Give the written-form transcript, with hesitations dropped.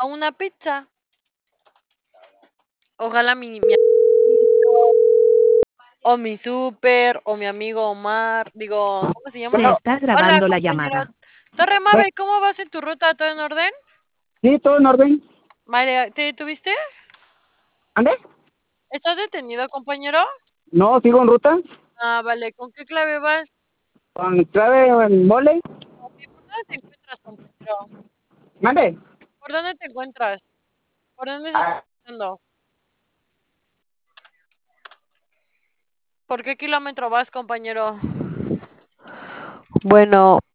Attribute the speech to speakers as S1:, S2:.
S1: a una pizza. Ojalá o mi súper, o mi amigo Omar, digo, ¿cómo se
S2: Se
S1: llama?
S2: está
S1: Hola,
S2: grabando la
S1: compañero.
S2: llamada.
S1: Torre Mave, ¿cómo vas en tu ruta? ¿Todo en orden?
S2: Sí, todo en orden.
S1: Vale, ¿te detuviste?
S2: ¿Ande?
S1: ¿Estás detenido, compañero?
S2: No, sigo en ruta.
S1: Ah, vale, ¿con qué clave vas?
S2: Con clave en mole.
S1: Ok, ¿por dónde te encuentras, compañero?
S2: ¿Mande?
S1: ¿Por dónde te encuentras? ¿Por dónde se está
S2: Ah,
S1: pasando? ¿Por qué kilómetro vas, compañero? Bueno,